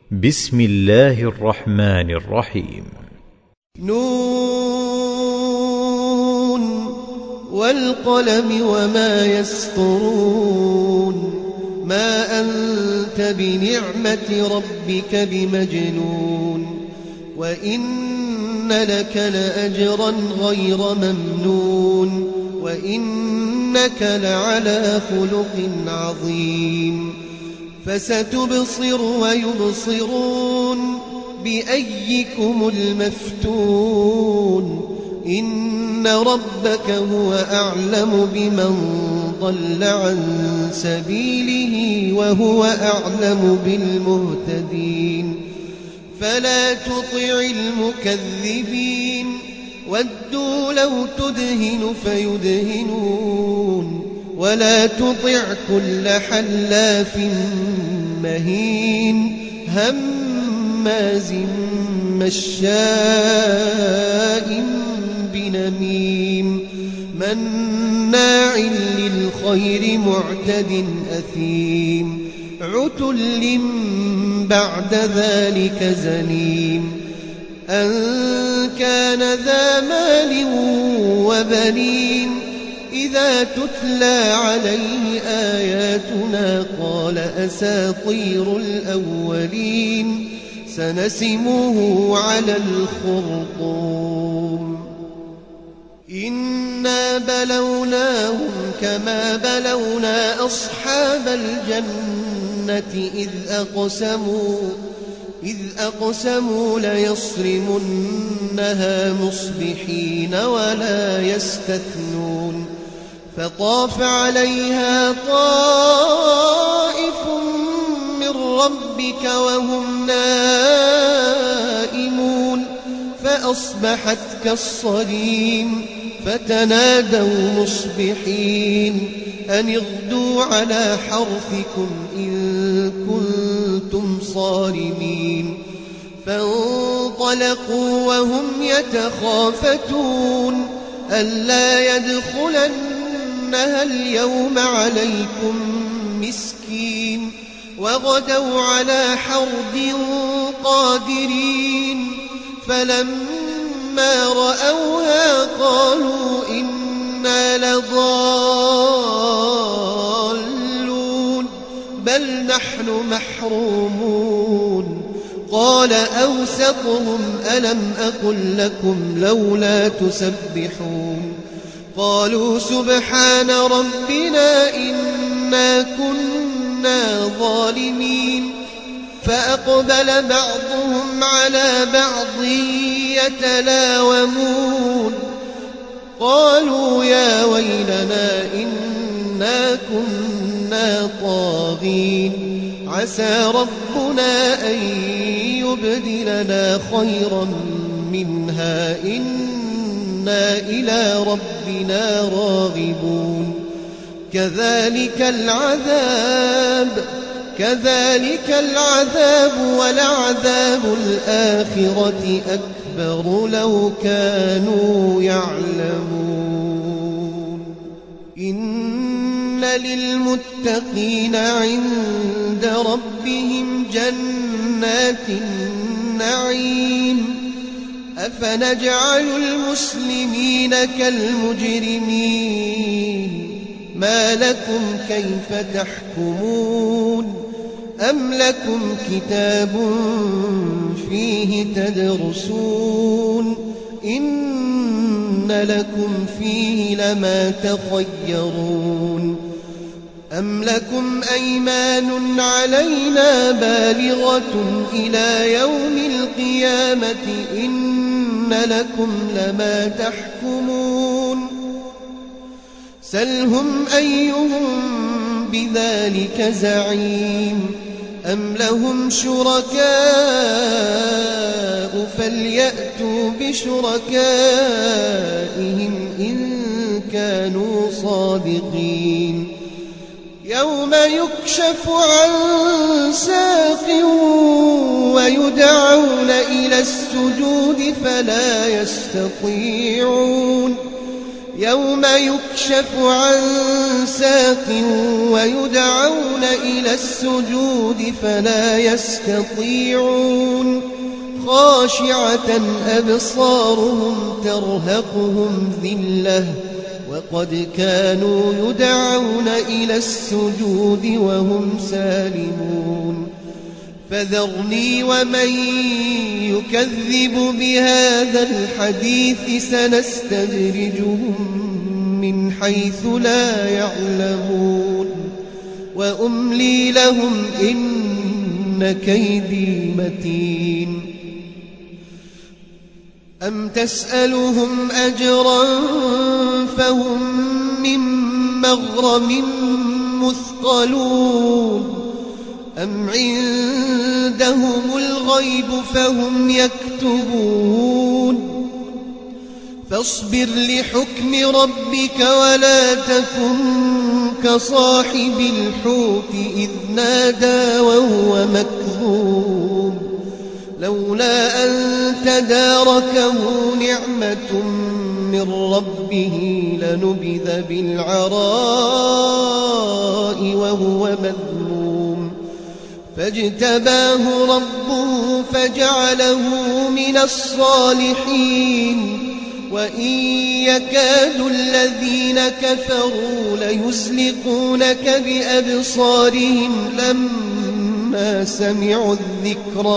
بسم الله الرحمن الرحيم. نون والقلم وما يسطرون ما أنت بنعمة ربك بمجنون وإن لك لأجرا غير ممنون وإنك لعلى خلق عظيم فستبصر ويبصرون بأيكم المفتون إن ربك هو أعلم بمن ضل عن سبيله وهو أعلم بالمهتدين فلا تطع المكذبين ودوا لو تدهن فيدهنون ولا تطع كل حلاف مهين هماز مشاء بنميم مناع للخير معتد أثيم عتل بعد ذلك زنيم أن كان ذا مال وبنين إذا تتلى عليه آياتنا قال أساطير الأولين سنسمه على الخرطوم إنا بلوناهم كما بلونا أصحاب الجنة إذ أقسموا ليصرمنها مصبحين ولا يستثنون فطاف عليها طائف من ربك وهم نائمون فأصبحت كالصريم فتنادوا مصبحين أن اغدوا على حرثكم إن كنتم صارمين فانطلقوا وهم يتخافتون ألا يدخلنها اليوم عليكم مسكين وغدوا على حرد قادرين فلما رأوها قالوا إنا لضالون بل نحن محرومون قال أوسطهم ألم أقل لكم لولا تسبحون قالوا سبحان ربنا إنا كنا ظالمين فأقبل بعضهم على بعض يتلاومون قالوا يا ويلنا إنا كنا طاغين عسى ربنا أن يبدلنا خيرا منها إنا إلى ربنا راغبون كذلك العذاب ولعذاب الآخرة أكبر لو كانوا يعلمون إن للمتقين عند ربهم جنات النعيم أفنجعل المسلمين كالمجرمين ما لكم كيف تحكمون أم لكم كتاب فيه تدرسون إن لكم فيه لما تخيرون أم لكم أيمان علينا بالغة إلى يوم القيامة إن لكم لما تحكمون سلهم أيهم بذلك زعيم أم لهم شركاء فليأتوا بشركائهم إن كانوا صادقين يوم يكشف عن ساق ويدعون إلى السجود فلا يستطيعون يوم يكشف عن ساق ويدعون إلى السجود فلا يستطيعون خاشعة أبصارهم ترهقهم ذلة وقد كانوا يدعون إلى السجود وهم سالمون فذرني ومن يكذب بهذا الحديث سنستدرجهم من حيث لا يعلمون وأملي لهم إن كيدي متين أم تسألهم أجرا فهم من مغرم مثقلون أم عندهم الغيب فهم يكتبون فاصبر لحكم ربك ولا تكن كصاحب الحوت إذ نادى وهو مكذوب لولا أن تداركه نعمة من ربه لنبذ بالعراء وهو مذموم فاجتباه ربه فجعله من الصالحين وإن يكاد الذين كفروا ليزلقونك بأبصارهم لما سمعوا الذكر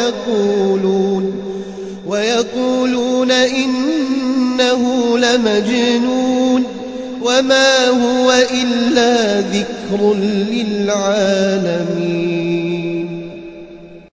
ويقولون إنه لمجنون وما هو إلا ذكر للعالمين